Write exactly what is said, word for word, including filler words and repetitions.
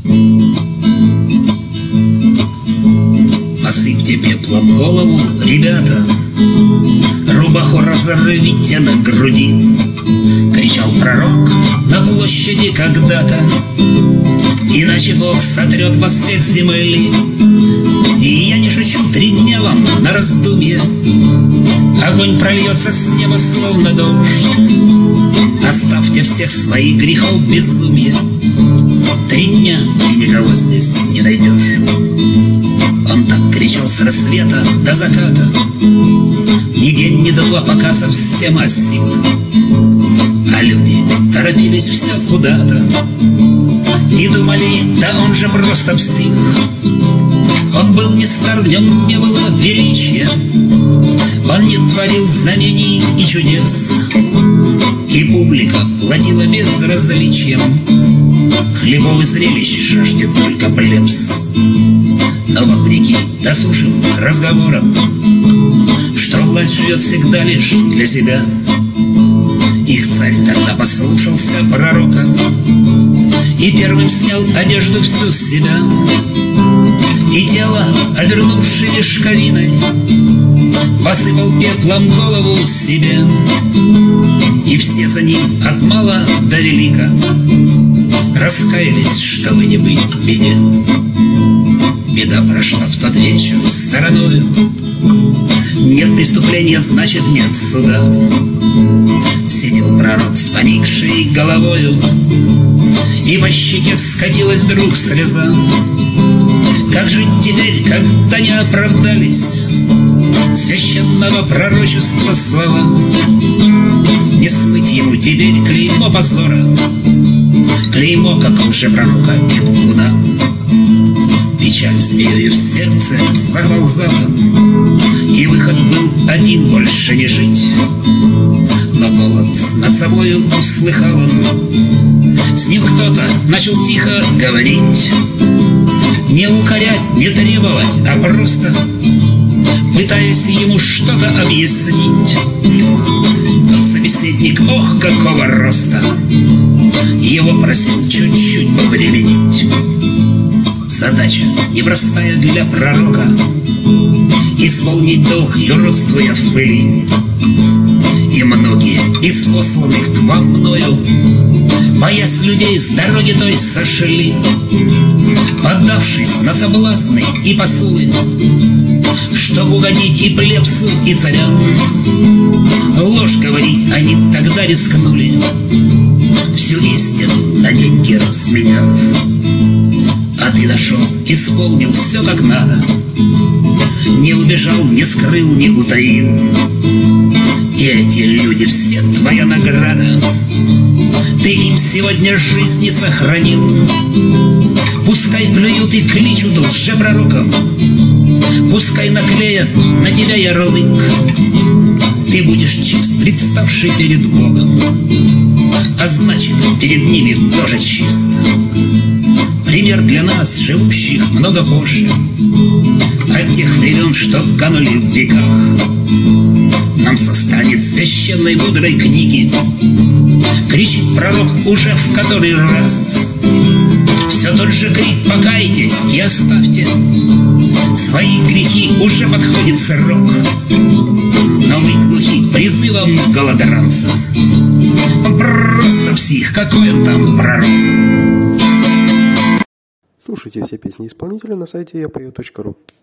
Посыпьте пеплом голову, ребята, рубаху разорвите на груди, кричал пророк на площади когда-то. Иначе Бог сотрет вас всех с земли. И я не шучу, три дня вам на раздумье. Огонь прольется с неба, словно дождь. Оставьте всех своих грехов безумие. Три дня и никого здесь не найдешь. Он так кричал с рассвета до заката. Ни день, ни два, пока совсем осип. А люди торопились все куда-то и думали, да он же просто псих. Он был не стар, в нем не было величия. Он не творил знамений и чудес. И публика платила безразличием. Хлебов и зрелищ жаждет только плебс. Но вопреки досужим разговорам, что власть живет всегда лишь для себя, их царь тогда послушался пророка и первым снял одежду всю с себя. И тело, обернувши мешковиной, посыпал пеплом голову себе. И все за ним от мала до велика раскаялись, чтобы не быть в беде. Беда прошла в тот вечер стороною. Нет преступления, значит нет суда. Сидел пророк с поникшей головою, и по щеке скатилась вдруг слеза. Как жить теперь, когда не оправдались священного пророчества слова? Не смыть ему теперь клеймо позора, клеймо, как лжепророка и лгуна. Печаль змеей в сердце заползала, и выход был один — больше не жить. Но голос над собою услыхал он. С ним кто-то начал тихо говорить, не укорять, не требовать, а просто пытаясь ему что-то объяснить. Тот собеседник, ох, какого роста, его просил чуть-чуть повременить. Задача непростая для пророка — исполнить долг, юродствуя в пыли. И многие из посланных к вам мною, боясь людей, с дороги той сошли, поддавшись на соблазны и посулы, чтоб угодить и плебсу, и царям. Ложь говорить они тогда рискнули, всю истину на деньги разменяв. А ты дошел, исполнил все как надо, не убежал, не скрыл, не утаил. И эти люди все твоя награда, ты им сегодня жизни сохранил. Пускай плюют и кличут лжепророком, пускай наклеят на тебя ярлык. Ты будешь чист, представший перед Богом, а значит, перед ними тоже чист. Пример для нас, живущих много позже, от тех времен, что канули в веках. Нам со страниц священной мудрой книги кричит пророк уже в который раз. Все тот же крик: покайтесь и оставьте свои грехи, уже подходит срок. Но вы глухи к призывам голодранца. Он просто псих, какой он там пророк. Слушайте все песни исполнителя на сайте я пою точка ру.